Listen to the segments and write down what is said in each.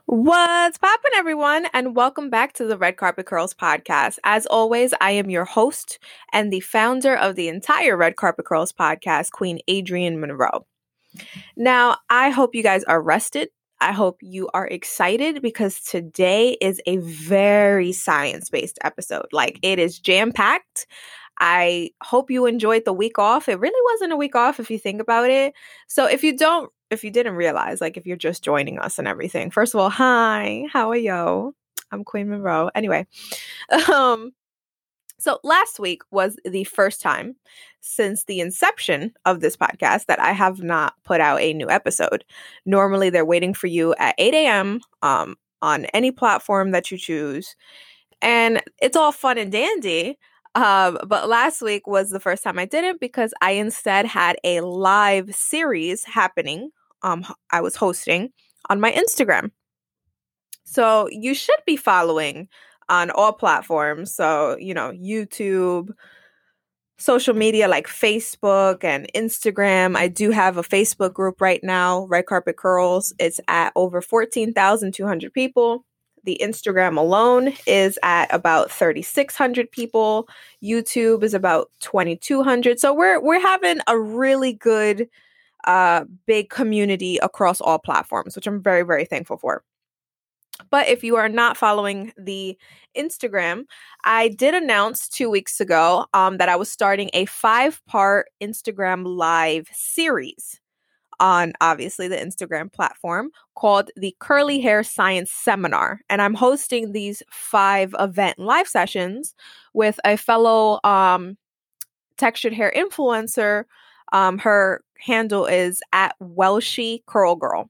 What's poppin', everyone, and welcome back to the Red Carpet Curls podcast. As always, I am your host and the founder of the entire Red Carpet Curls podcast, Queen Adrienne Monroe. Now, I hope you guys are rested. I hope you are excited because today is a very science-based episode. Like, it is jam-packed. I hope you enjoyed the week off. It really wasn't a week off if you think about it. So if you didn't realize, like if you're just joining us and everything, first of all, hi, how are you? I'm Queen Monroe. Anyway, um, so last week was the first time since the inception of this podcast that I have not put out a new episode. Normally they're waiting for you at 8 a.m. On any platform that you choose. And it's all fun and dandy. But last week was the first time I didn't because I instead had a live series happening. I was hosting on my Instagram. So you should be following on all platforms. So, YouTube, social media like Facebook and Instagram. I do have a Facebook group right now, Red Carpet Curls. It's at over 14,200 people. The Instagram alone is at about 3,600 people. YouTube is about 2,200. So we're having a really good big community across all platforms, which I'm very, very thankful for. But if you are not following the Instagram, I did announce 2 weeks ago that I was starting a 5-part Instagram live series on obviously the Instagram platform called the Curly Hair Science Seminar. And I'm hosting these 5 event live sessions with a fellow textured hair influencer. Her handle is at Welshie Curl Girl.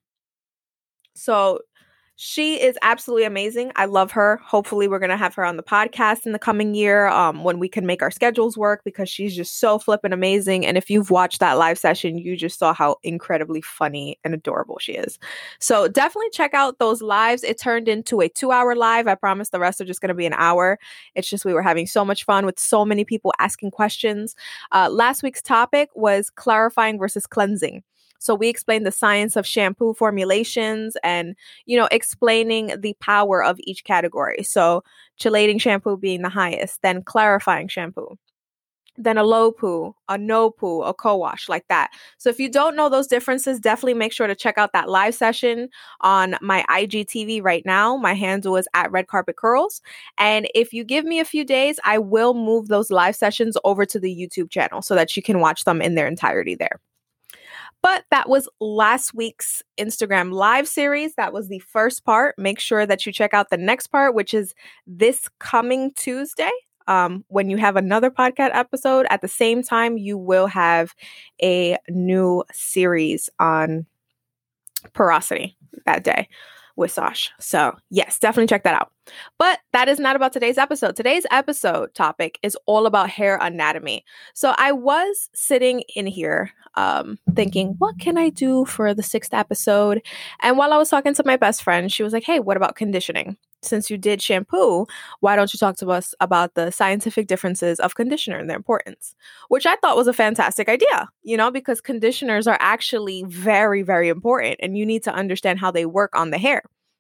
So she is absolutely amazing. I love her. Hopefully, we're going to have her on the podcast in the coming year when we can make our schedules work because she's just so flippin' amazing. And if you've watched that live session, you just saw how incredibly funny and adorable she is. So definitely check out those lives. It turned into a 2-hour live. I promise the rest are just going to be an hour. It's just we were having so much fun with so many people asking questions. Last week's topic was clarifying versus cleansing. So we explained the science of shampoo formulations and, explaining the power of each category. So chelating shampoo being the highest, then clarifying shampoo, then a low poo, a no poo, a co-wash, like that. So if you don't know those differences, definitely make sure to check out that live session on my IGTV right now. My handle is at Red Carpet Curls. And if you give me a few days, I will move those live sessions over to the YouTube channel so that you can watch them in their entirety there. But that was last week's Instagram live series. That was the first part. Make sure that you check out the next part, which is this coming Tuesday. When you have another podcast episode, at the same time, you will have a new series on porosity that day with Sash. So yes, definitely check that out. But that is not about today's episode. Today's episode topic is all about hair anatomy. So I was sitting in here thinking, what can I do for the 6th episode? And while I was talking to my best friend, she was like, hey, what about conditioning? Since you did shampoo, why don't you talk to us about the scientific differences of conditioner and their importance? Which I thought was a fantastic idea, because conditioners are actually very, very important and you need to understand how they work on the hair.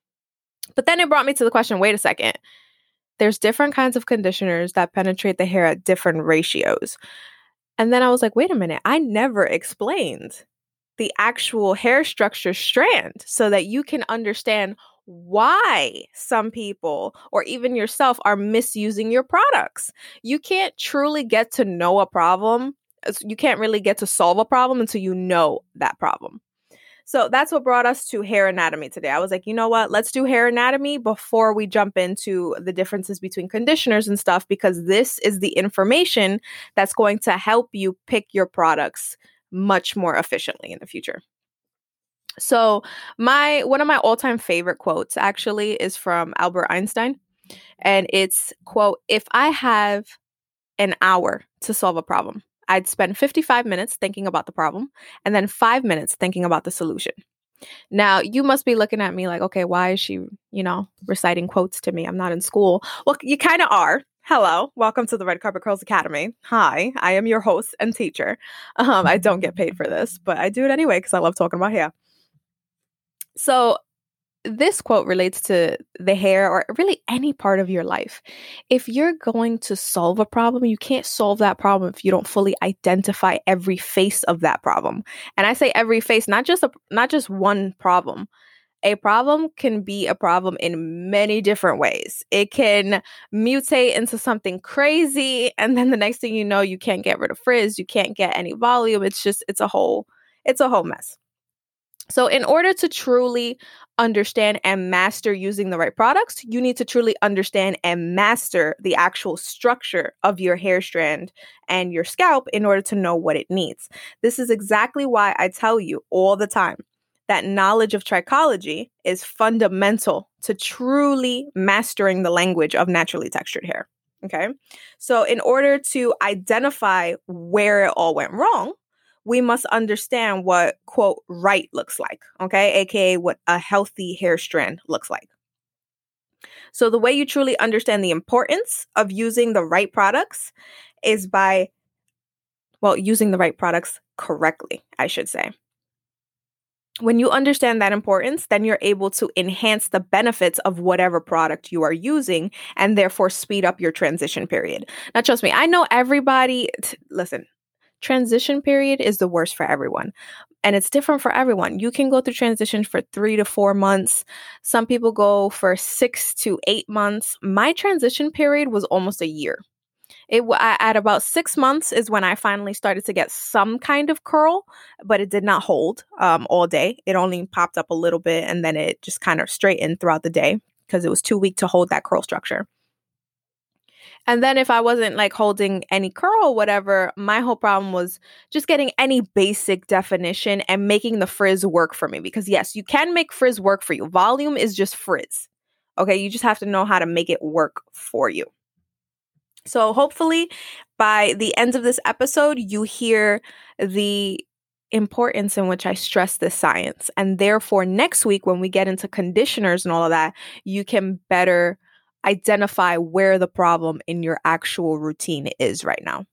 But then it brought me to the question, wait a second. There's different kinds of conditioners that penetrate the hair at different ratios. And then I was like, wait a minute, I never explained the actual hair structure strand so that you can understand why some people or even yourself are misusing your products. You can't truly get to know a problem. You can't really get to solve a problem until you know that problem. So that's what brought us to hair anatomy today. I was like, you know what? Let's do hair anatomy before we jump into the differences between conditioners and stuff, because this is the information that's going to help you pick your products much more efficiently in the future. So one of my all-time favorite quotes actually is from Albert Einstein. And it's, quote, if I have an hour to solve a problem, I'd spend 55 minutes thinking about the problem and then 5 minutes thinking about the solution. Now, you must be looking at me like, okay, why is she, reciting quotes to me? I'm not in school. Well, you kind of are. Hello, welcome to the Red Carpet Curls Academy. Hi, I am your host and teacher. I don't get paid for this, but I do it anyway because I love talking about hair. So this quote relates to the hair or really any part of your life. If you're going to solve a problem, you can't solve that problem if you don't fully identify every face of that problem. And I say every face, not just one problem. A problem can be a problem in many different ways. It can mutate into something crazy, and then the next thing you know, you can't get rid of frizz, you can't get any volume. It's a whole mess. So in order to truly understand and master using the right products, you need to truly understand and master the actual structure of your hair strand and your scalp in order to know what it needs. This is exactly why I tell you all the time that knowledge of trichology is fundamental to truly mastering the language of naturally textured hair. Okay. So in order to identify where it all went wrong, we must understand what, quote, right looks like, okay? AKA what a healthy hair strand looks like. So the way you truly understand the importance of using the right products is by, using the right products correctly, I should say. When you understand that importance, then you're able to enhance the benefits of whatever product you are using and therefore speed up your transition period. Now, trust me, I know everybody, listen, transition period is the worst for everyone. And it's different for everyone. You can go through transition for 3 to 4 months. Some people go for 6 to 8 months. My transition period was almost a year. At about 6 months is when I finally started to get some kind of curl, but it did not hold all day. It only popped up a little bit and then it just kind of straightened throughout the day because it was too weak to hold that curl structure. And then if I wasn't like holding any curl or whatever, my whole problem was just getting any basic definition and making the frizz work for me. Because yes, you can make frizz work for you. Volume is just frizz. Okay, you just have to know how to make it work for you. So hopefully by the end of this episode, you hear the importance in which I stress this science. And therefore, next week, when we get into conditioners and all of that, you can better identify where the problem in your actual routine is right now.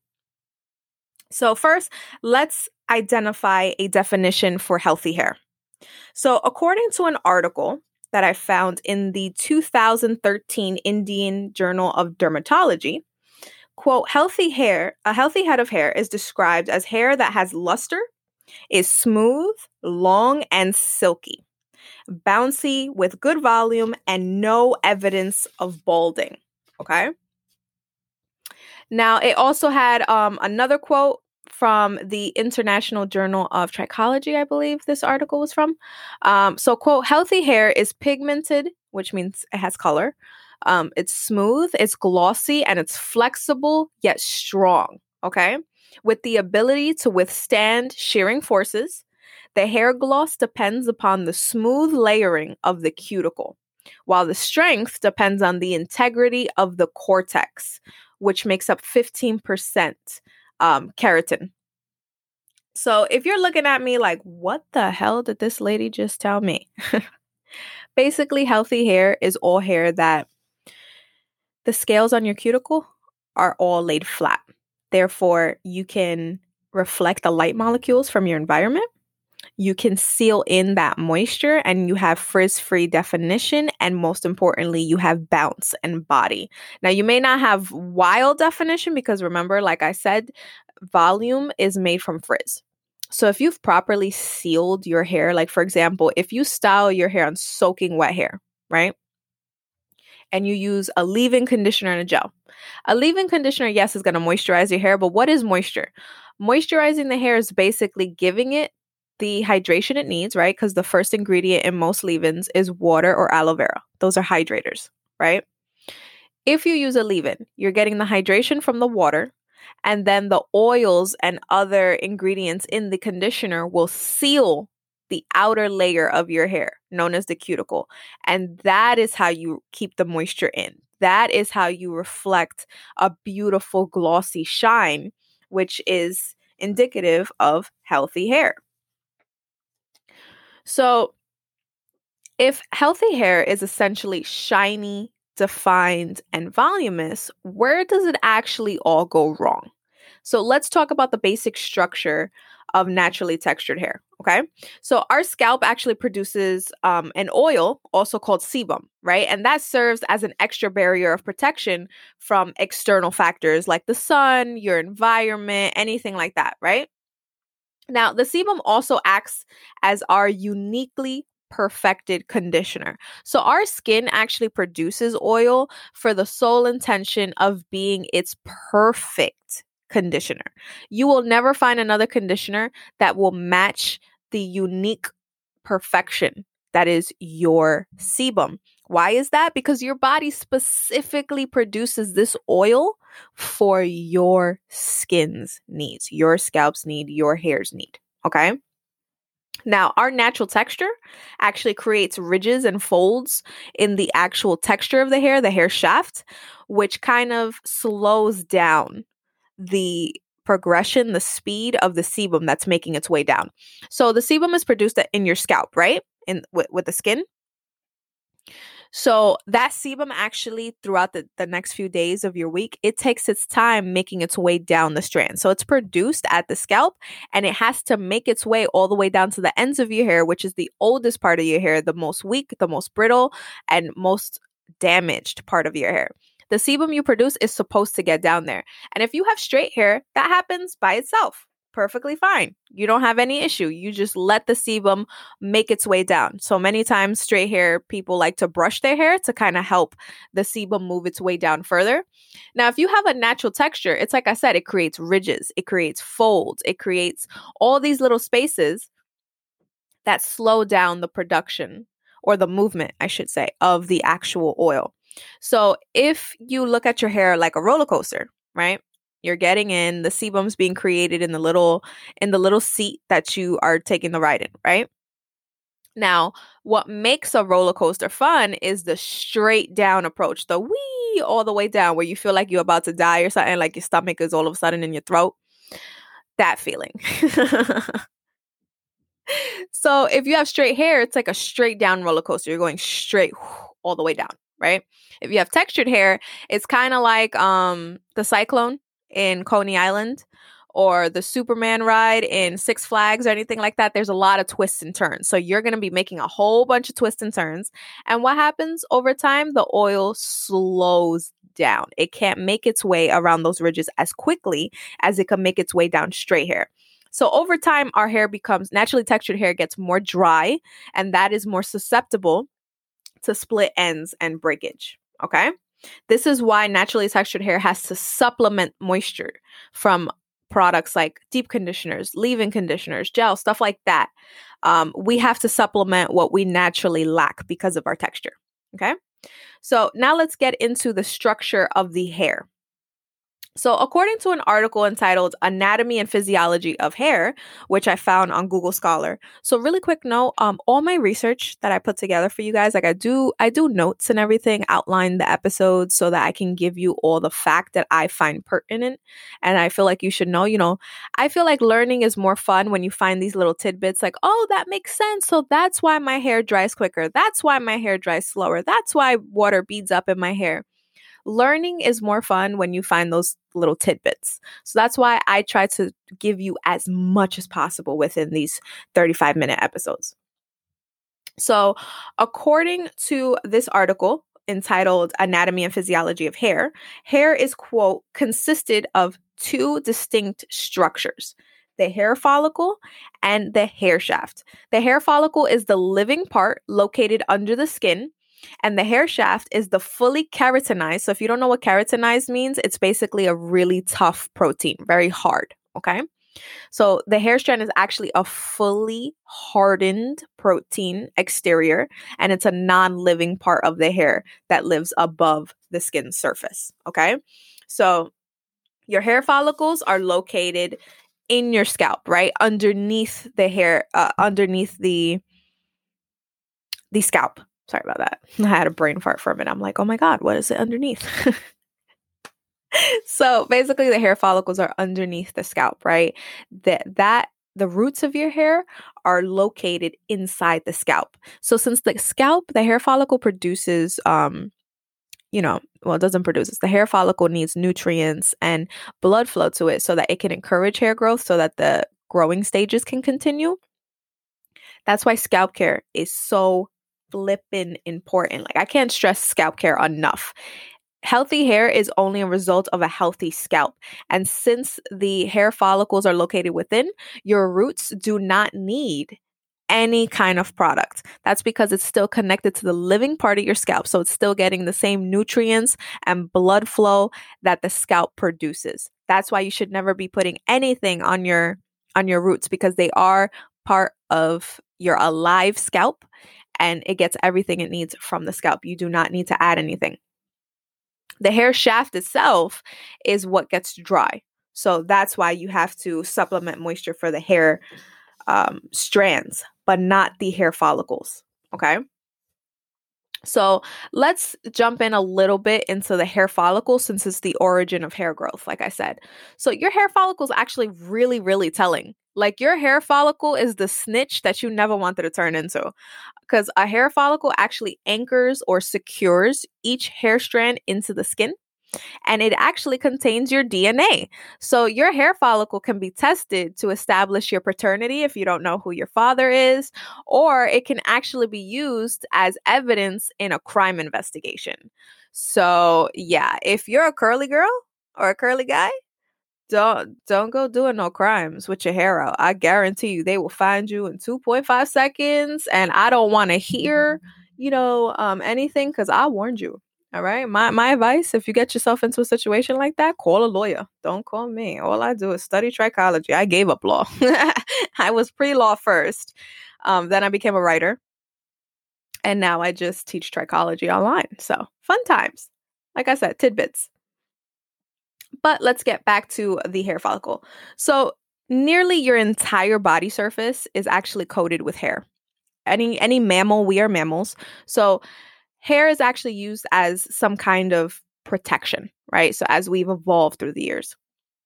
So first, let's identify a definition for healthy hair. So according to an article that I found in the 2013 Indian Journal of Dermatology, quote, a healthy head of hair is described as hair that has luster, is smooth, long, and silky, bouncy with good volume and no evidence of balding. Okay. Now, it also had another quote from the International Journal of Trichology, I believe this article was from. So, quote, healthy hair is pigmented, which means it has color. It's smooth, it's glossy, and it's flexible yet strong. Okay. With the ability to withstand shearing forces. The hair gloss depends upon the smooth layering of the cuticle, while the strength depends on the integrity of the cortex, which makes up 15% keratin. So if you're looking at me like, what the hell did this lady just tell me? Basically, healthy hair is all hair that the scales on your cuticle are all laid flat. Therefore, you can reflect the light molecules from your environment. You can seal in that moisture and you have frizz-free definition. And most importantly, you have bounce and body. Now, you may not have wild definition because remember, like I said, volume is made from frizz. So if you've properly sealed your hair, like for example, if you style your hair on soaking wet hair, right? And you use a leave-in conditioner and a gel. A leave-in conditioner, yes, is going to moisturize your hair, but what is moisture? Moisturizing the hair is basically giving it the hydration it needs, right? Because the first ingredient in most leave-ins is water or aloe vera. Those are hydrators, right? If you use a leave-in, you're getting the hydration from the water, and then the oils and other ingredients in the conditioner will seal the outer layer of your hair, known as the cuticle. And that is how you keep the moisture in. That is how you reflect a beautiful glossy shine, which is indicative of healthy hair. So if healthy hair is essentially shiny, defined, and voluminous, where does it actually all go wrong? So let's talk about the basic structure of naturally textured hair. Okay. So our scalp actually produces an oil also called sebum, right? And that serves as an extra barrier of protection from external factors like the sun, your environment, anything like that, right? Now, the sebum also acts as our uniquely perfected conditioner. So our skin actually produces oil for the sole intention of being its perfect conditioner. You will never find another conditioner that will match the unique perfection that is your sebum. Why is that? Because your body specifically produces this oil for your skin's needs, your scalp's need, your hair's need. Okay. Now, our natural texture actually creates ridges and folds in the actual texture of the hair shaft, which kind of slows down the progression, the speed of the sebum that's making its way down. So the sebum is produced in your scalp, right? With the skin. So that sebum actually throughout the next few days of your week, it takes its time making its way down the strand. So it's produced at the scalp and it has to make its way all the way down to the ends of your hair, which is the oldest part of your hair, the most weak, the most brittle, and most damaged part of your hair. The sebum you produce is supposed to get down there. And if you have straight hair, that happens by itself. Perfectly fine. You don't have any issue. You just let the sebum make its way down. So many times straight hair people like to brush their hair to kind of help the sebum move its way down further. Now, if you have a natural texture, it's like I said, it creates ridges, it creates folds, it creates all these little spaces that slow down the production or the movement, I should say, of the actual oil. So if you look at your hair like a roller coaster, right? You're getting in, the sebum's being created in the little seat that you are taking the ride in, right? Now, what makes a roller coaster fun is the straight down approach, the wee all the way down where you feel like you're about to die or something, like your stomach is all of a sudden in your throat. That feeling. So if you have straight hair, it's like a straight down roller coaster. You're going straight all the way down, right? If you have textured hair, it's kind of like the Cyclone in Coney Island or the Superman ride in Six Flags or anything like that. There's a lot of twists and turns. So you're going to be making a whole bunch of twists and turns. And what happens over time? The oil slows down. It can't make its way around those ridges as quickly as it can make its way down straight hair. So over time, our hair becomes naturally textured hair gets more dry, and that is more susceptible to split ends and breakage. Okay. This is why naturally textured hair has to supplement moisture from products like deep conditioners, leave-in conditioners, gel, stuff like that. We have to supplement what we naturally lack because of our texture. Okay. So now let's get into the structure of the hair. So according to an article entitled Anatomy and Physiology of Hair, which I found on Google Scholar. So really quick note, all my research that I put together for you guys, like I do notes and everything, outline the episodes so that I can give you all the fact that I find pertinent. And I feel like you should know, I feel like learning is more fun when you find these little tidbits like, oh, that makes sense. So that's why my hair dries quicker. That's why my hair dries slower. That's why water beads up in my hair. Learning is more fun when you find those little tidbits. So that's why I try to give you as much as possible within these 35-minute episodes. So according to this article entitled Anatomy and Physiology of Hair, hair is, quote, consisted of two distinct structures: the hair follicle and the hair shaft. The hair follicle is the living part located under the skin, and the hair shaft is the fully keratinized. So if you don't know what keratinized means, it's basically a really tough protein, very hard. Okay. So the hair strand is actually a fully hardened protein exterior, and it's a non-living part of the hair that lives above the skin surface. Okay. So your hair follicles are located in your scalp, right? Underneath the hair, underneath the scalp. Sorry about that. I had a brain fart for a minute. I'm like, oh my God, what is it underneath? So basically the hair follicles are underneath the scalp, right? The roots of your hair are located inside the scalp. So since the hair follicle produces, it doesn't produce it. The hair follicle needs nutrients and blood flow to it so that it can encourage hair growth, so that the growing stages can continue. That's why scalp care is so flippin' important. Like, I can't stress scalp care enough. Healthy hair is only a result of a healthy scalp. And since the hair follicles are located within, your roots do not need any kind of product. That's because it's still connected to the living part of your scalp. So it's still getting the same nutrients and blood flow that the scalp produces. That's why you should never be putting anything on your roots, because they are part of your alive scalp and it gets everything it needs from the scalp. You do not need to add anything. The hair shaft itself is what gets dry. So that's why you have to supplement moisture for the hair strands, but not the hair follicles. Okay. So let's jump in a little bit into the hair follicle, since it's the origin of hair growth, like I said. So your hair follicle is actually really, really telling. Like, your hair follicle is the snitch that you never wanted to turn into, because a hair follicle actually anchors or secures each hair strand into the skin, and it actually contains your DNA. So your hair follicle can be tested to establish your paternity if you don't know who your father is, or it can actually be used as evidence in a crime investigation. So yeah, if you're a curly girl or a curly guy, don't go doing no crimes with your hair out. I guarantee you they will find you in 2.5 seconds, and I don't want to hear, anything, because I warned you. All right. My advice, if you get yourself into a situation like that, call a lawyer. Don't call me. All I do is study trichology. I gave up law. I was pre-law first. Then I became a writer. And now I just teach trichology online. So fun times. Like I said, tidbits. But let's get back to the hair follicle. So nearly your entire body surface is actually coated with hair. Any mammal, we are mammals. So hair is actually used as some kind of protection, right? So as we've evolved through the years.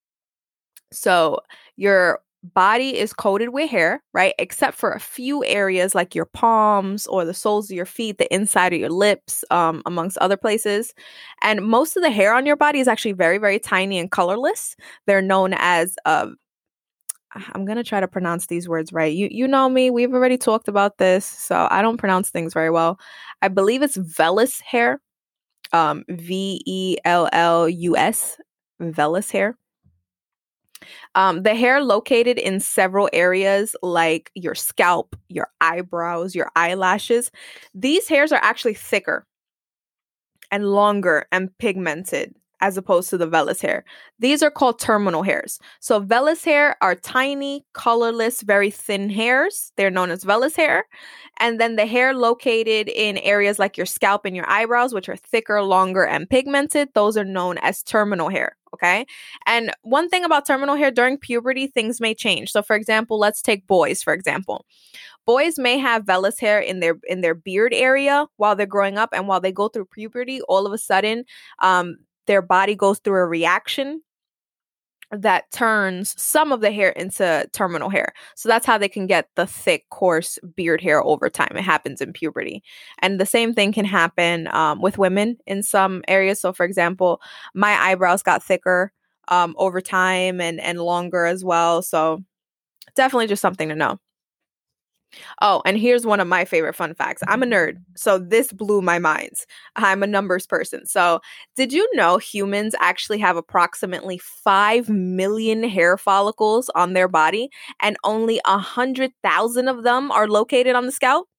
So your body is coated with hair, right? Except for a few areas like your palms or the soles of your feet, the inside of your lips, amongst other places. And most of the hair on your body is actually very, very tiny and colorless. They're known as I'm going to try to pronounce these words right. You know me, we've already talked about this, so I don't pronounce things very well. I believe it's vellus hair, VELLUS, vellus hair. The hair located in several areas like your scalp, your eyebrows, your eyelashes. These hairs are actually thicker and longer and pigmented as opposed to the vellus hair. These are called terminal hairs. So vellus hair are tiny, colorless, very thin hairs. They're known as vellus hair. And then the hair located in areas like your scalp and your eyebrows, which are thicker, longer, and pigmented, those are known as terminal hair. Okay. And one thing about terminal hair, during puberty, things may change. So for example, let's take boys, for example. Boys may have vellus hair in their beard area while they're growing up, and while they go through puberty, all of a sudden, their body goes through a reaction that turns some of the hair into terminal hair. So that's how they can get the thick, coarse beard hair over time. It happens in puberty. And the same thing can happen with women in some areas. So for example, my eyebrows got thicker over time and longer as well. So definitely just something to know. Oh, and here's one of my favorite fun facts. I'm a nerd, so this blew my mind. I'm a numbers person. So did you know humans actually have approximately 5 million hair follicles on their body, and only 100,000 of them are located on the scalp?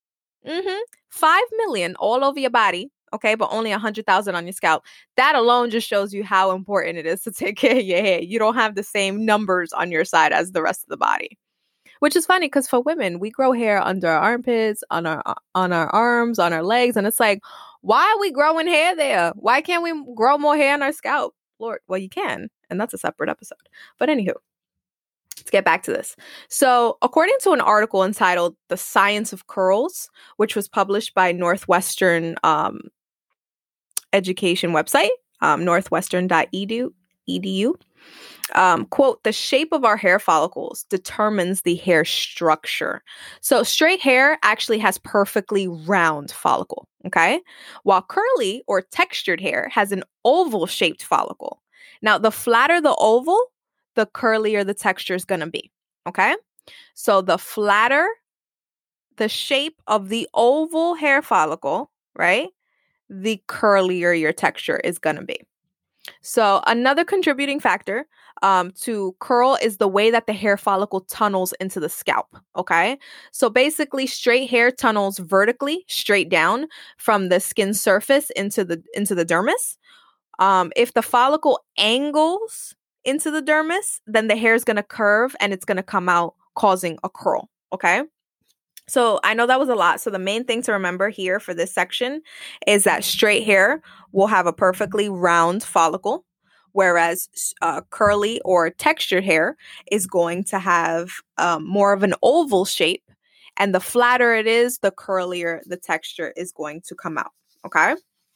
5 million all over your body. Okay, but only 100,000 on your scalp. That alone just shows you how important it is to take care of your hair. You don't have the same numbers on your side as the rest of the body. Which is funny because for women, we grow hair under our armpits, on our arms, on our legs. And it's like, why are we growing hair there? Why can't we grow more hair on our scalp? Lord, well, you can. And that's a separate episode. But anywho, let's get back to this. So according to an article entitled The Science of Curls, which was published by Northwestern education website, northwestern.edu, quote, the shape of our hair follicles determines the hair structure. So straight hair actually has perfectly round follicle, okay? While curly or textured hair has an oval shaped follicle. Now, the flatter the oval, the curlier the texture is going to be. Okay. So the flatter the shape of the oval hair follicle, right, the curlier your texture is going to be. So another contributing factor to curl is the way that the hair follicle tunnels into the scalp. Okay. So basically straight hair tunnels vertically straight down from the skin surface into the dermis. If the follicle angles into the dermis, then the hair is going to curve and it's going to come out causing a curl. Okay. So I know that was a lot. So the main thing to remember here for this section is that straight hair will have a perfectly round follicle, whereas curly or textured hair is going to have more of an oval shape. And the flatter it is, the curlier the texture is going to come out. Okay.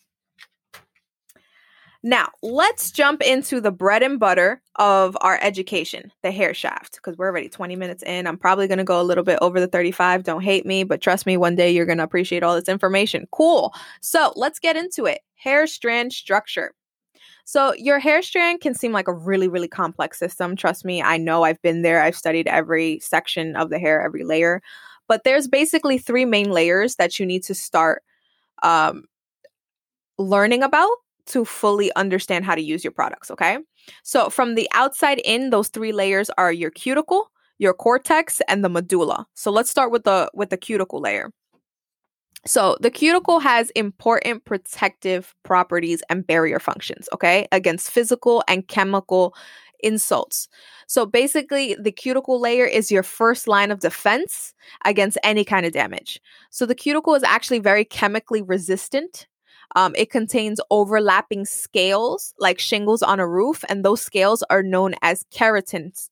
Now, let's jump into the bread and butter of our education, the hair shaft, because we're already 20 minutes in. I'm probably going to go a little bit over the 35. Don't hate me, but trust me, one day you're going to appreciate all this information. Cool. So let's get into it. Hair strand structure. So your hair strand can seem like a really, really complex system. Trust me, I know I've been there. I've studied every section of the hair, every layer. But there's basically three main layers that you need to start learning about to fully understand how to use your products, okay? So from the outside in, those three layers are your cuticle, your cortex, and the medulla. So let's start with the cuticle layer. So the cuticle has important protective properties and barrier functions, okay, against physical and chemical insults. So basically, the cuticle layer is your first line of defense against any kind of damage. So the cuticle is actually very chemically resistant. It contains overlapping scales like shingles on a roof, and those scales are known as keratinocytes.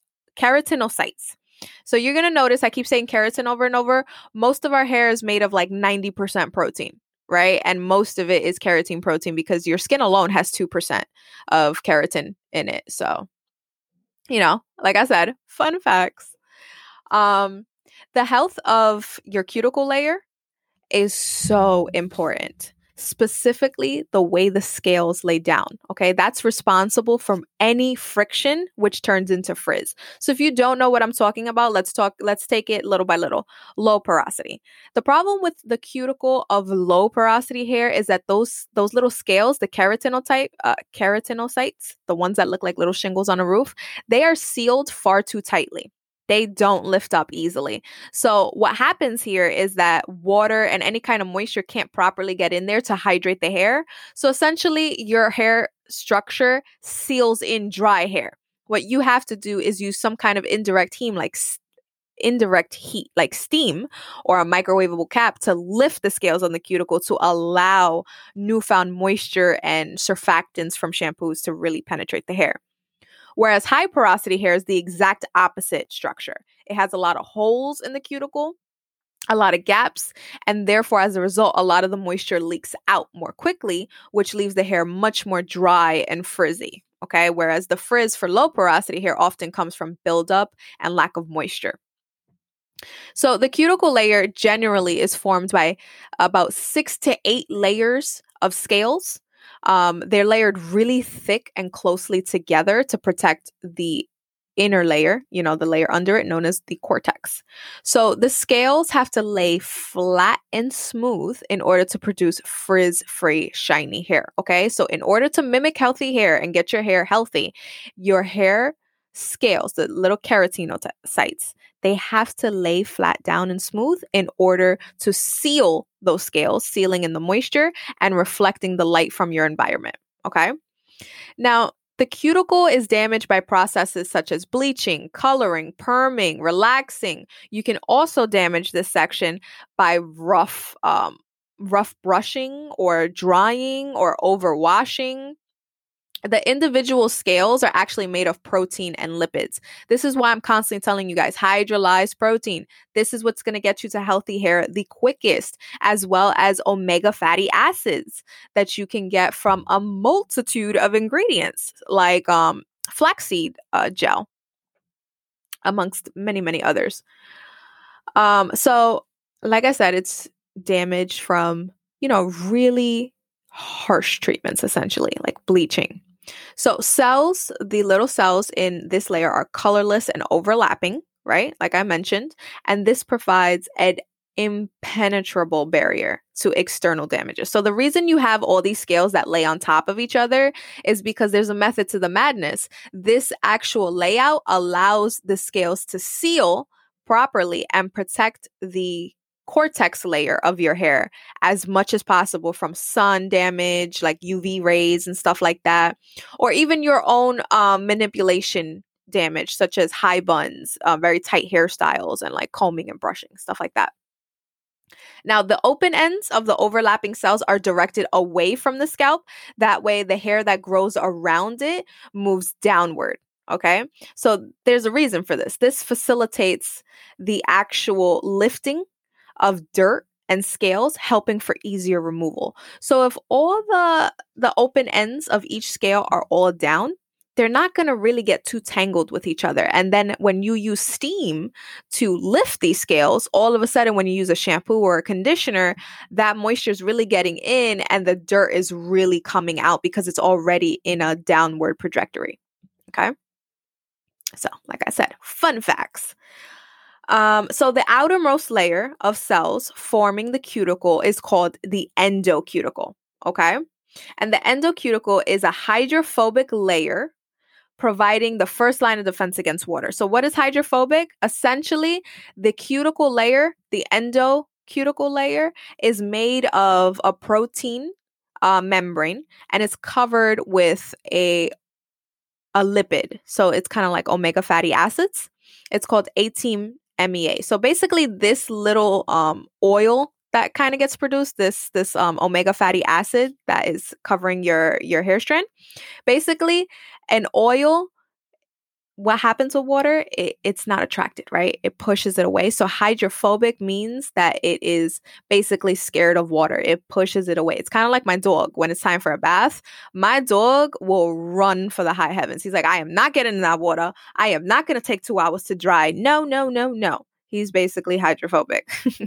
So you're going to notice I keep saying keratin over and over. Most of our hair is made of like 90% protein, right? And most of it is keratin protein because your skin alone has 2% of keratin in it. So, like I said, fun facts. The health of your cuticle layer is so important. Specifically, the way the scales lay down. Okay, that's responsible from any friction, which turns into frizz. So if you don't know what I'm talking about, let's take it little by little. Low porosity. The problem with the cuticle of low porosity hair is that those little scales, the keratinocytes, the ones that look like little shingles on a roof, they are sealed far too tightly. They don't lift up easily. So what happens here is that water and any kind of moisture can't properly get in there to hydrate the hair. So essentially your hair structure seals in dry hair. What you have to do is use some kind of indirect heat like steam or a microwavable cap to lift the scales on the cuticle to allow newfound moisture and surfactants from shampoos to really penetrate the hair. Whereas high porosity hair is the exact opposite structure. It has a lot of holes in the cuticle, a lot of gaps, and therefore, as a result, a lot of the moisture leaks out more quickly, which leaves the hair much more dry and frizzy. Okay, whereas the frizz for low porosity hair often comes from buildup and lack of moisture. So the cuticle layer generally is formed by about 6 to 8 layers of scales. They're layered really thick and closely together to protect the inner layer, the layer under it known as the cortex. So the scales have to lay flat and smooth in order to produce frizz-free, shiny hair. Okay, so in order to mimic healthy hair and get your hair healthy, your hair scales, the little keratinocytes, they have to lay flat down and smooth in order to seal those scales, sealing in the moisture and reflecting the light from your environment. Okay. Now, the cuticle is damaged by processes such as bleaching, coloring, perming, relaxing. You can also damage this section by rough brushing or drying or overwashing. The individual scales are actually made of protein and lipids. This is why I'm constantly telling you guys, hydrolyzed protein. This is what's going to get you to healthy hair the quickest, as well as omega fatty acids that you can get from a multitude of ingredients like flaxseed gel, amongst many, many others. So like I said, it's damage from, really harsh treatments, essentially, like bleaching. So cells, the little cells in this layer are colorless and overlapping. right? Like I mentioned, and this provides an impenetrable barrier to external damages. So the reason you have all these scales that lay on top of each other is because there's a method to the madness. This actual layout allows the scales to seal properly and protect the cortex layer of your hair as much as possible from sun damage, like UV rays and stuff like that, or even your own manipulation damage, such as high buns, very tight hairstyles, and like combing and brushing, stuff like that. Now, the open ends of the overlapping cells are directed away from the scalp. That way, the hair that grows around it moves downward. Okay. So there's a reason for this. This facilitates the actual lifting of dirt and scales, helping for easier removal. So if all the open ends of each scale are all down, they're not going to really get too tangled with each other. And then when you use steam to lift these scales, all of a sudden when you use a shampoo or a conditioner, that moisture is really getting in and the dirt is really coming out because it's already in a downward trajectory. Okay. So like I said, fun facts. So the outermost layer of cells forming the cuticle is called the endocuticle. Okay. And the endocuticle is a hydrophobic layer providing the first line of defense against water. So what is hydrophobic? Essentially, the cuticle layer, the endocuticle layer, is made of a protein membrane, and it's covered with a lipid. So it's kind of like omega fatty acids. It's called ATMEA. So basically, this little oil that kind of gets produced, this omega fatty acid that is covering your hair strand. Basically, an oil, what happens with water, it's not attracted, right? It pushes it away. So hydrophobic means that it is basically scared of water. It pushes it away. It's kind of like my dog. When it's time for a bath, my dog will run for the high heavens. He's like, I am not getting in that water. I am not going to take 2 hours to dry. No, no, no, no. He's basically hydrophobic.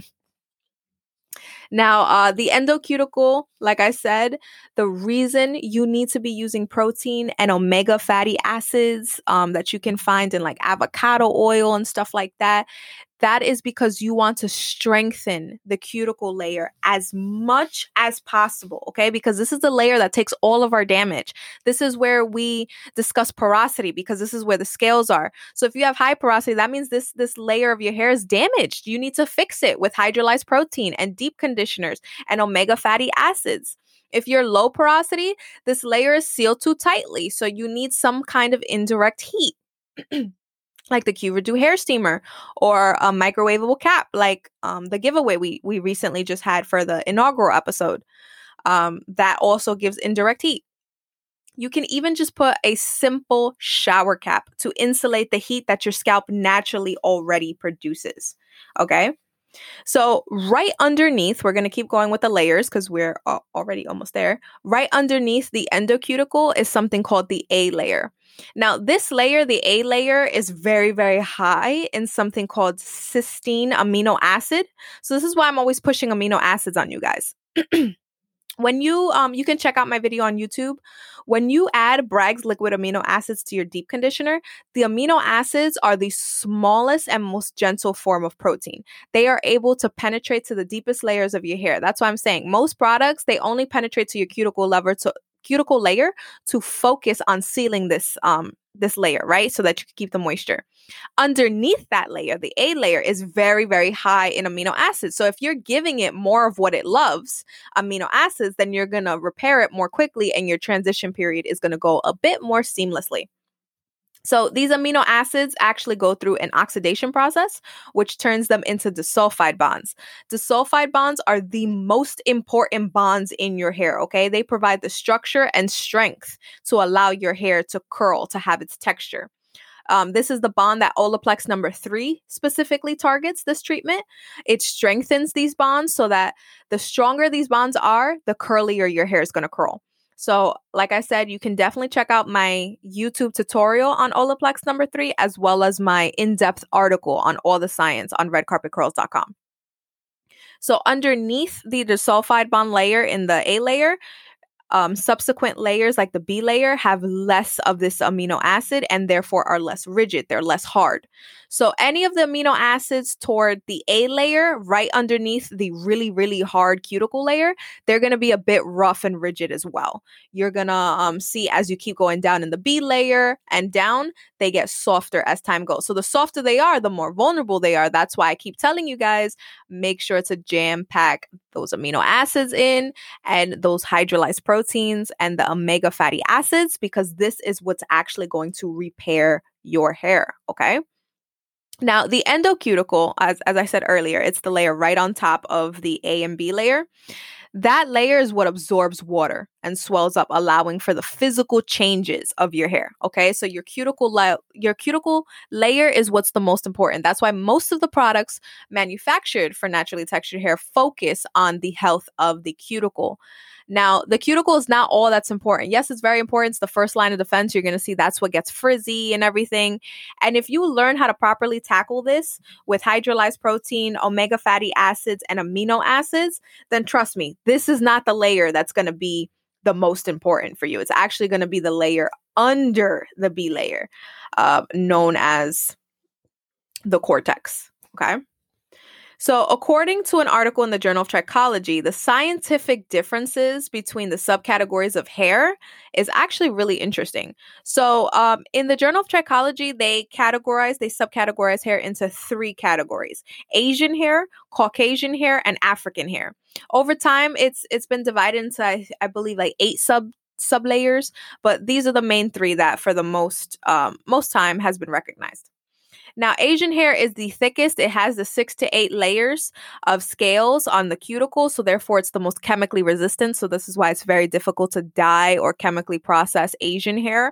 Now, the endocuticle, like I said, the reason you need to be using protein and omega fatty acids that you can find in like avocado oil and stuff like that, that is because you want to strengthen the cuticle layer as much as possible, okay? Because this is the layer that takes all of our damage. This is where we discuss porosity because this is where the scales are. So if you have high porosity, that means this layer of your hair is damaged. You need to fix it with hydrolyzed protein and deep conditioners and omega fatty acids. If you're low porosity, this layer is sealed too tightly. So you need some kind of indirect heat. Like the Q-Redo hair steamer or a microwavable cap, like the giveaway we recently just had for the inaugural episode. That also gives indirect heat. You can even just put a simple shower cap to insulate the heat that your scalp naturally already produces. Okay? So right underneath, we're going to keep going with the layers because we're already almost there. Right underneath the endocuticle is something called the A layer. Now, this layer, the A layer, is very, very high in something called cysteine amino acid. So this is why I'm always pushing amino acids on you guys. When you can check out my video on YouTube. When you add Bragg's liquid amino acids to your deep conditioner, the amino acids are the smallest and most gentle form of protein. They are able to penetrate to the deepest layers of your hair. That's why I'm saying most products, they only penetrate to your cuticle layer to focus on sealing this layer, right? So that you can keep the moisture. Underneath that layer, the A layer is very, very high in amino acids. So if you're giving it more of what it loves, amino acids, then you're going to repair it more quickly and your transition period is going to go a bit more seamlessly. So these amino acids actually go through an oxidation process, which turns them into disulfide bonds. Disulfide bonds are the most important bonds in your hair, okay? They provide the structure and strength to allow your hair to curl, to have its texture. This is the bond that Olaplex number 3 specifically targets this treatment. It strengthens these bonds so that the stronger these bonds are, the curlier your hair is going to curl. So like I said, you can definitely check out my YouTube tutorial on Olaplex number 3, as well as my in-depth article on all the science on redcarpetcurls.com. So underneath the disulfide bond layer in the A layer, Subsequent layers like the B layer have less of this amino acid and therefore are less rigid. They're less hard. So any of the amino acids toward the A layer right underneath the really, really hard cuticle layer, they're going to be a bit rough and rigid as well. You're going to see as you keep going down in the B layer and down, they get softer as time goes. So the softer they are, the more vulnerable they are. That's why I keep telling you guys, make sure to jam pack those amino acids in and those hydrolyzed proteins and the omega fatty acids, because this is what's actually going to repair your hair. Okay. Now, the endocuticle, as I said earlier, it's the layer right on top of the A and B layer. That layer is what absorbs water and swells up, allowing for the physical changes of your hair. Okay, so your cuticle layer is what's the most important. That's why most of the products manufactured for naturally textured hair focus on the health of the cuticle. Now, the cuticle is not all that's important. Yes, it's very important. It's the first line of defense. You're going to see that's what gets frizzy and everything. And if you learn how to properly tackle this with hydrolyzed protein, omega fatty acids, and amino acids, then trust me, this is not the layer that's going to be the most important for you. It's actually going to be the layer under the B layer, known as the cortex. Okay. So according to an article in the Journal of Trichology, the scientific differences between the subcategories of hair is actually really interesting. So in the Journal of Trichology, they subcategorize hair into 3 categories: Asian hair, Caucasian hair, and African hair. Over time, it's been divided into, I believe, like 8 sub layers, but these are the main 3 that for the most time has been recognized. Now, Asian hair is the thickest. It has the 6 to 8 layers of scales on the cuticle, so therefore it's the most chemically resistant. So this is why it's very difficult to dye or chemically process Asian hair.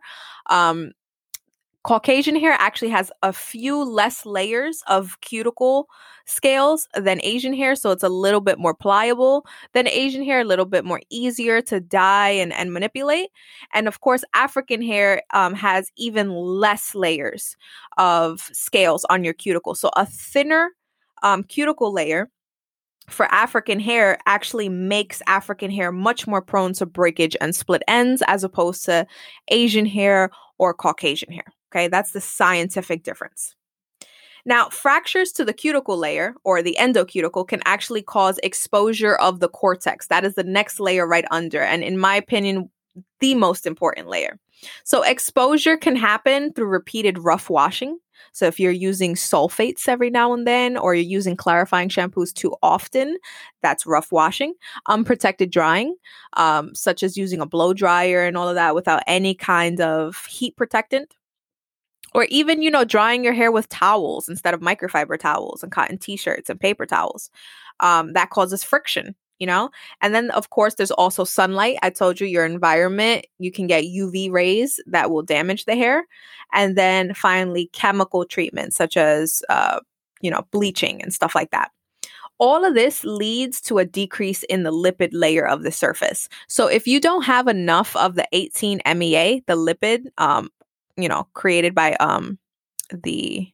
Caucasian hair actually has a few less layers of cuticle scales than Asian hair, so it's a little bit more pliable than Asian hair, a little bit more easier to dye and manipulate. And of course, African hair has even less layers of scales on your cuticle. So a thinner cuticle layer for African hair actually makes African hair much more prone to breakage and split ends as opposed to Asian hair or Caucasian hair. Okay, that's the scientific difference. Now, fractures to the cuticle layer or the endocuticle can actually cause exposure of the cortex. That is the next layer right under, and in my opinion, the most important layer. So exposure can happen through repeated rough washing. So if you're using sulfates every now and then, or you're using clarifying shampoos too often, that's rough washing. Unprotected drying, such as using a blow dryer and all of that without any kind of heat protectant. Or even, drying your hair with towels instead of microfiber towels and cotton t-shirts and paper towels. That causes friction, And then, of course, there's also sunlight. I told you your environment, you can get UV rays that will damage the hair. And then finally, chemical treatments such as, bleaching and stuff like that. All of this leads to a decrease in the lipid layer of the surface. So if you don't have enough of the 18 MEA, the lipid, created by the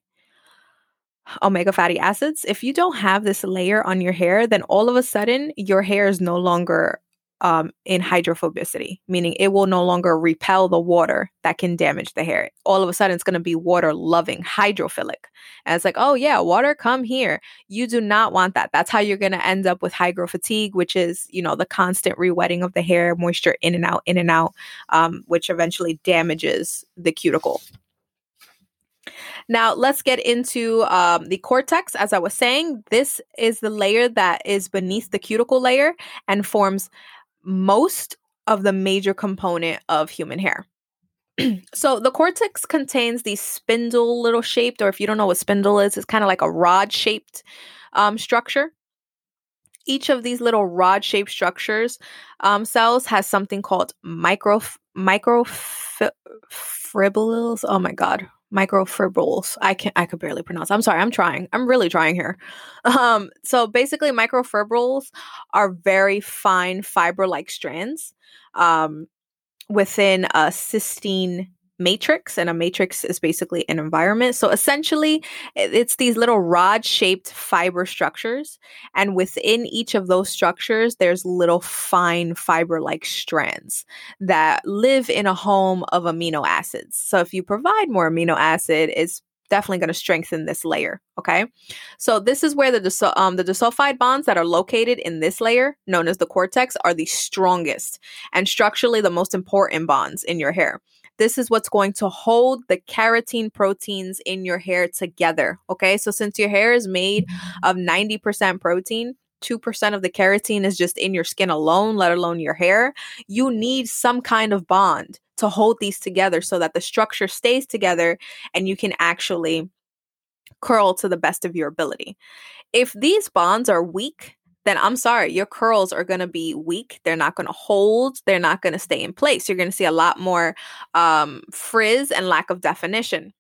omega fatty acids, if you don't have this layer on your hair, then all of a sudden your hair is no longer in hydrophobicity, meaning it will no longer repel the water that can damage the hair. All of a sudden it's going to be water loving, hydrophilic. And it's like, oh yeah, water, come here. You do not want that. That's how you're going to end up with hygrofatigue, which is, the constant rewetting of the hair, moisture in and out, which eventually damages the cuticle. Now, let's get into the cortex. As I was saying, this is the layer that is beneath the cuticle layer and forms most of the major component of human hair. So the cortex contains these spindle little shaped, or if you don't know what spindle is, it's kind of like a rod shaped structure. Each of these little rod shaped structures cells has something called microfibrils. Oh my God. Microfibrils. I could barely pronounce. I'm sorry. I'm trying. I'm really trying here. So basically microfibrils are very fine fiber-like strands within a cystine matrix, and a matrix is basically an environment. So essentially, it's these little rod-shaped fiber structures, and within each of those structures, there's little fine fiber-like strands that live in a home of amino acids. So if you provide more amino acid, it's definitely going to strengthen this layer. Okay. So this is where the disulfide bonds that are located in this layer, known as the cortex, are the strongest and structurally the most important bonds in your hair. This is what's going to hold the keratin proteins in your hair together. Okay. So since your hair is made of 90% protein, 2% of the keratin is just in your skin alone, let alone your hair. You need some kind of bond to hold these together so that the structure stays together and you can actually curl to the best of your ability. If these bonds are weak, then I'm sorry, your curls are going to be weak. They're not going to hold. They're not going to stay in place. You're going to see a lot more frizz and lack of definition.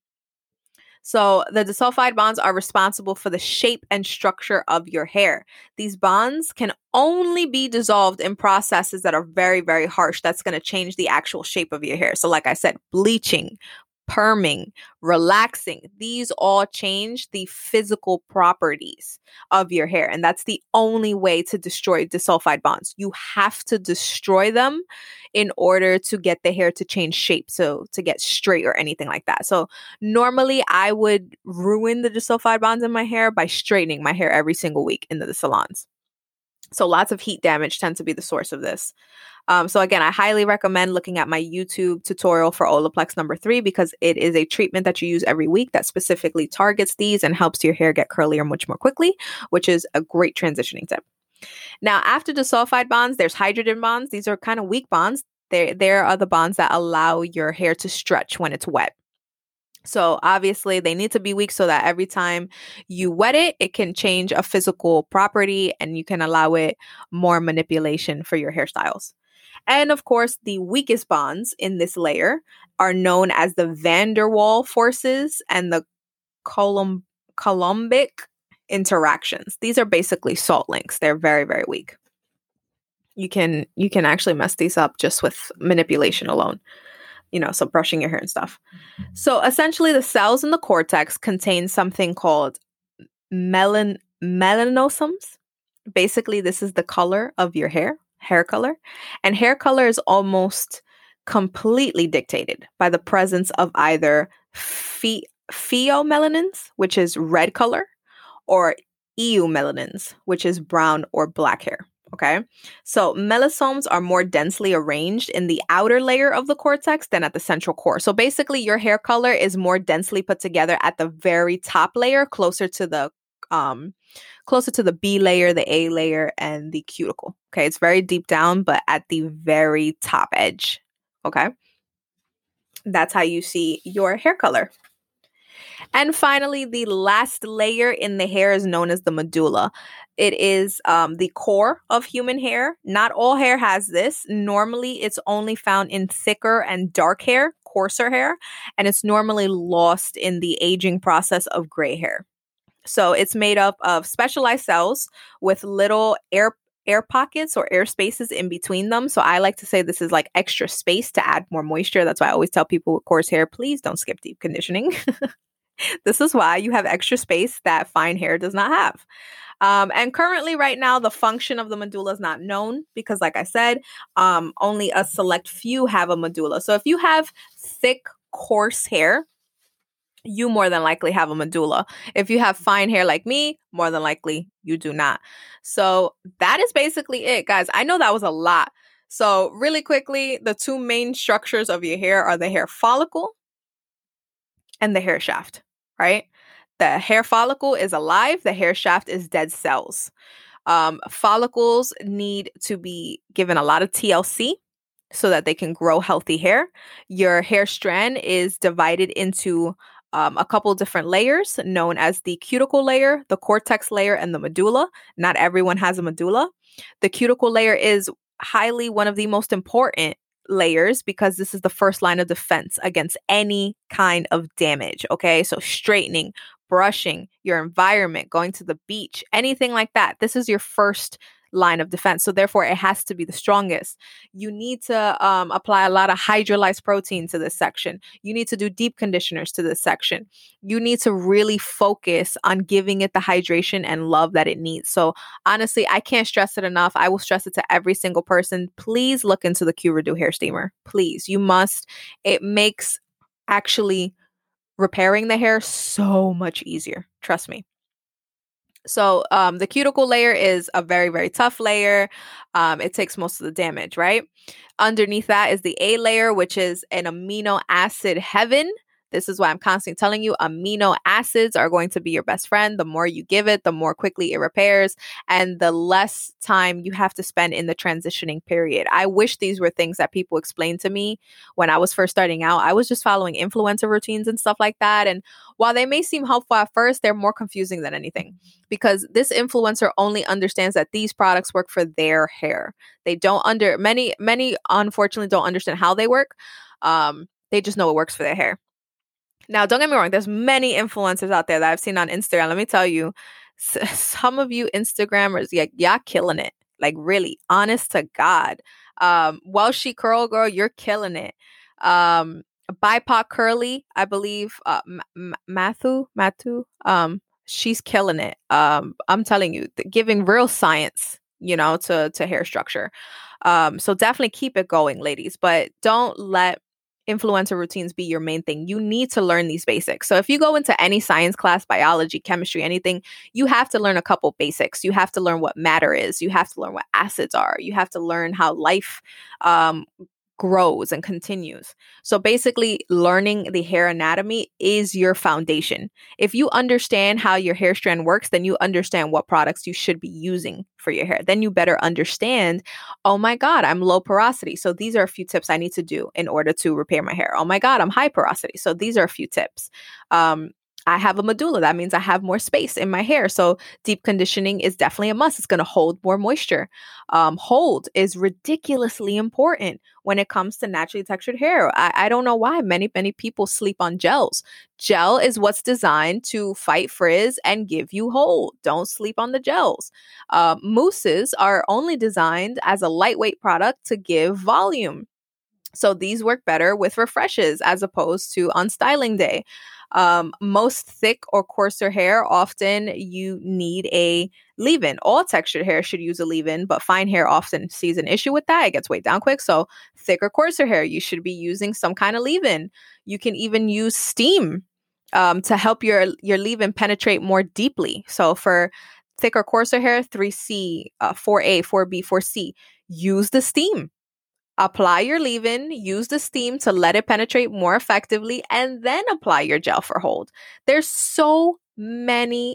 So the disulfide bonds are responsible for the shape and structure of your hair. These bonds can only be dissolved in processes that are very, very harsh. That's going to change the actual shape of your hair. So like I said, bleaching, perming, relaxing, these all change the physical properties of your hair. And that's the only way to destroy disulfide bonds. You have to destroy them in order to get the hair to change shape, so to get straight or anything like that. So normally I would ruin the disulfide bonds in my hair by straightening my hair every single week in the salons. So lots of heat damage tends to be the source of this. So again, I highly recommend looking at my YouTube tutorial for Olaplex number 3 because it is a treatment that you use every week that specifically targets these and helps your hair get curlier much more quickly, which is a great transitioning tip. Now, after disulfide bonds, there's hydrogen bonds. These are kind of weak bonds. There are the bonds that allow your hair to stretch when it's wet. So obviously they need to be weak so that every time you wet it, it can change a physical property and you can allow it more manipulation for your hairstyles. And of course, the weakest bonds in this layer are known as the van der Waal forces and the Coulombic interactions. These are basically salt links. They're very, very weak. You can actually mess these up just with manipulation alone. So brushing your hair and stuff. So essentially the cells in the cortex contain something called melanosomes. Basically, this is the color of your hair color. And hair color is almost completely dictated by the presence of either pheomelanins, which is red color, or eumelanins, which is brown or black hair. Okay, so melanosomes are more densely arranged in the outer layer of the cortex than at the central core. So basically, your hair color is more densely put together at the very top layer, closer to the B layer, the A layer, and the cuticle. Okay, it's very deep down, but at the very top edge. Okay, that's how you see your hair color. And finally, the last layer in the hair is known as the medulla. It is the core of human hair. Not all hair has this. Normally, it's only found in thicker and dark hair, coarser hair, and it's normally lost in the aging process of gray hair. So it's made up of specialized cells with little air pockets or air spaces in between them. So I like to say this is like extra space to add more moisture. That's why I always tell people with coarse hair, please don't skip deep conditioning. This is why you have extra space that fine hair does not have. And currently right now, the function of the medulla is not known because, like I said, only a select few have a medulla. So if you have thick, coarse hair, you more than likely have a medulla. If you have fine hair like me, more than likely you do not. So that is basically it, guys. I know that was a lot. So really quickly, the two main structures of your hair are the hair follicle and the hair shaft, right? The hair follicle is alive. The hair shaft is dead cells. Follicles need to be given a lot of TLC so that they can grow healthy hair. Your hair strand is divided into a couple different layers known as the cuticle layer, the cortex layer, and the medulla. Not everyone has a medulla. The cuticle layer is highly one of the most important layers because this is the first line of defense against any kind of damage. Okay, so straightening, brushing, your environment, going to the beach, anything like that. This is your first line of defense. So therefore, it has to be the strongest. You need to apply a lot of hydrolyzed protein to this section. You need to do deep conditioners to this section. You need to really focus on giving it the hydration and love that it needs. So honestly, I can't stress it enough. I will stress it to every single person. Please look into the Q Redo hair steamer. Please, you must. It makes actually repairing the hair so much easier. Trust me. So the cuticle layer is a very, very tough layer. It takes most of the damage, right? Underneath that is the A layer, which is an amino acid heaven. This is why I'm constantly telling you amino acids are going to be your best friend. The more you give it, the more quickly it repairs and the less time you have to spend in the transitioning period. I wish these were things that people explained to me when I was first starting out. I was just following influencer routines and stuff like that. And while they may seem helpful at first, they're more confusing than anything because this influencer only understands that these products work for their hair. They don't many unfortunately don't understand how they work. They just know it works for their hair. Now, don't get me wrong. There's many influencers out there that I've seen on Instagram. Let me tell you, some of you Instagrammers, y'all killing it. Like really, honest to God. Welshie Curl Girl, you're killing it. BIPOC Curly, I believe, Mathu, she's killing it. I'm telling you, giving real science, to hair structure. So definitely keep it going, ladies, but don't let influencer routines be your main thing. You need to learn these basics. So if you go into any science class, biology, chemistry, anything, you have to learn a couple basics. You have to learn what matter is. You have to learn what acids are. You have to learn how life grows and continues. So basically, learning the hair anatomy is your foundation. If you understand how your hair strand works, then you understand what products you should be using for your hair. Then you better understand, oh my God, I'm low porosity. So these are a few tips I need to do in order to repair my hair. Oh my God, I'm high porosity. So these are a few tips. I have a medulla. That means I have more space in my hair. So deep conditioning is definitely a must. It's going to hold more moisture. Hold is ridiculously important when it comes to naturally textured hair. I don't know why many people sleep on gels. Gel is what's designed to fight frizz and give you hold. Don't sleep on the gels. Mousses are only designed as a lightweight product to give volume. So these work better with refreshes as opposed to on styling day. Most thick or coarser hair, often you need a leave-in. All textured hair should use a leave-in, but fine hair often sees an issue with that. It gets weighed down quick. So thick or coarser hair, you should be using some kind of leave-in. You can even use steam to help your leave-in penetrate more deeply. So for thick or coarser hair, 3C, 4A, 4B, 4C, use the steam. Apply your leave-in, use the steam to let it penetrate more effectively, and then apply your gel for hold. There's so many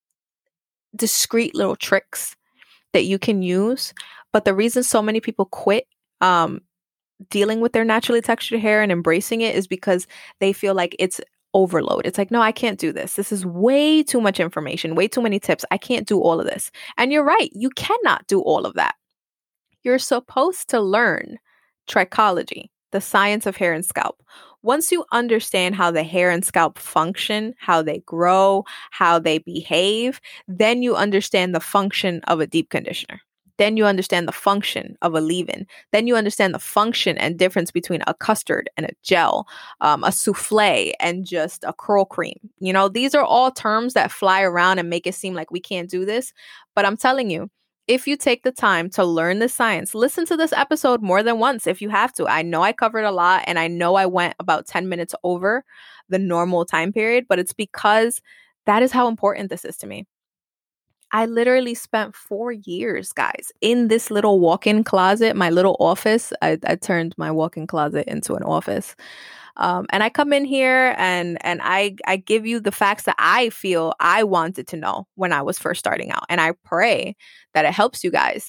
discreet little tricks that you can use, but the reason so many people quit dealing with their naturally textured hair and embracing it is because they feel like it's overload. It's like, no, I can't do this. This is way too much information, way too many tips. I can't do all of this. And you're right. You cannot do all of that. You're supposed to learn trichology, the science of hair and scalp. Once you understand how the hair and scalp function, how they grow, how they behave, then you understand the function of a deep conditioner. Then you understand the function of a leave-in. Then you understand the function and difference between a custard and a gel, a souffle and just a curl cream. These are all terms that fly around and make it seem like we can't do this. But I'm telling you, if you take the time to learn the science, listen to this episode more than once if you have to. I know I covered a lot and I know I went about 10 minutes over the normal time period, but it's because that is how important this is to me. I literally spent 4 years, guys, in this little walk-in closet, my little office. I turned my walk-in closet into an office. And I come in here and I give you the facts that I feel I wanted to know when I was first starting out. And I pray that it helps you guys.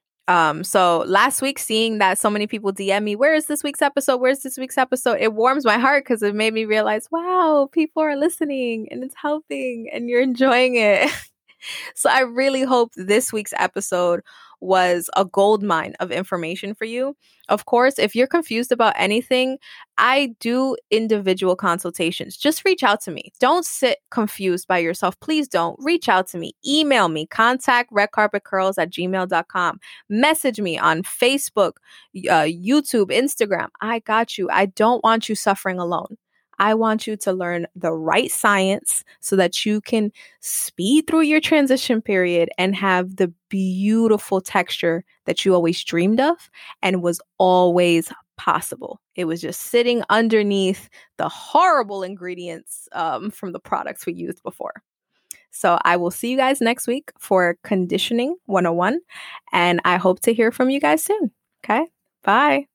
So last week, seeing that so many people DM me, where is this week's episode? Where's this week's episode? It warms my heart because it made me realize, wow, people are listening and it's helping and you're enjoying it. So I really hope this week's episode was a gold mine of information for you. Of course, if you're confused about anything, I do individual consultations. Just reach out to me. Don't sit confused by yourself. Please don't. Reach out to me. Email me. Contact redcarpetcurls@gmail.com. Message me on Facebook, YouTube, Instagram. I got you. I don't want you suffering alone. I want you to learn the right science so that you can speed through your transition period and have the beautiful texture that you always dreamed of and was always possible. It was just sitting underneath the horrible ingredients from the products we used before. So I will see you guys next week for Conditioning 101, and I hope to hear from you guys soon. Okay, bye.